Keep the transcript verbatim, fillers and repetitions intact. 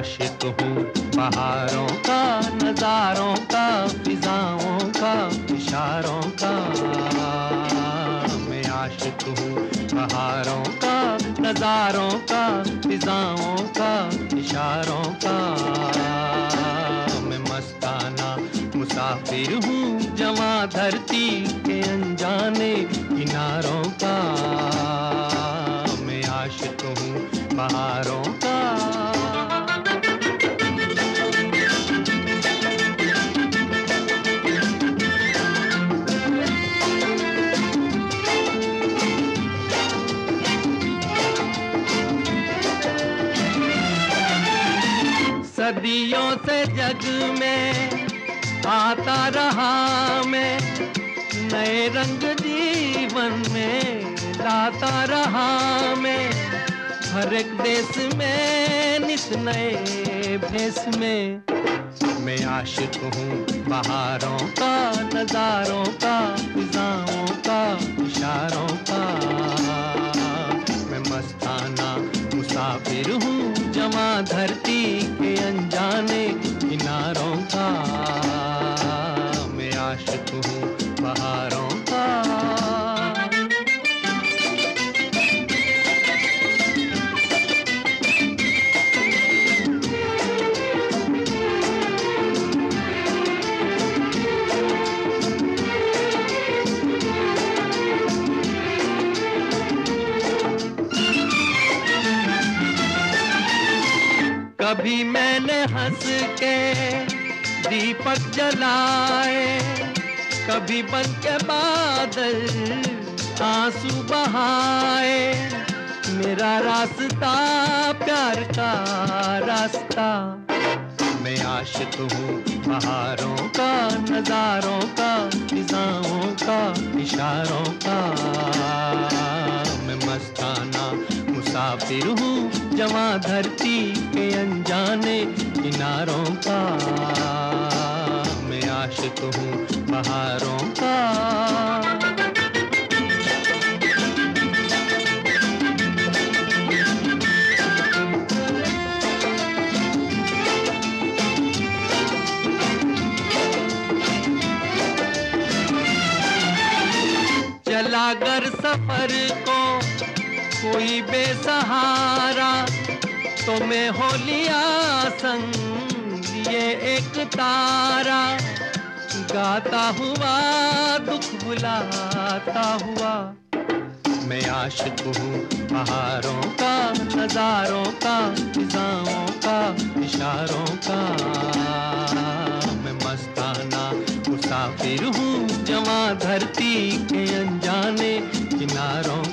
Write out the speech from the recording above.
आशिक हूँ बहारों का, नजारों का, फिजाओं का, इशारों का। मैं आशिक हूँ बहारों का, नजारों का, फिजाओं का, इशारों का। मैं मस्ताना मुसाफिर हूँ जवां धरती के अनजाने किनारों का। मैं आशिक हूँ बहारों का। सदियों से जग में आता रहा मैं, नए रंग जीवन में लाता रहा मैं। हर एक देश में नित नए भेष में। मैं आशिक हूँ बहारों का, नजारों का, फिजाओं का, इशारों का। मैं मस्ताना मुसाफिर हूँ जवां धरती के अनजाने किनारों का। मैं आशिक हूँ बहारों का। कभी मैंने हंस के दीपक जलाए, कभी बन के बादल आंसू बहाए। मेरा रास्ता प्यार का रास्ता। मैं आशिक हूँ बहारों का, नजारों का, फिजाओं का, इशारों का। मैं मस्ताना मुसाफिर हूँ जवां धरती के अनजाने किनारों का। मैं आशिक हूँ बहारों का। चला कर सफर को कोई बेसहारा, तो मैं हो लिया संग ये एक तारा। गाता हुआ दुख बुलाता हुआ। मैं आशिक हूँ बहारों का, नजारों का, फिजाओं का, इशारों का। मैं मस्ताना मुसाफिर हूँ जवां धरती के अनजाने किनारों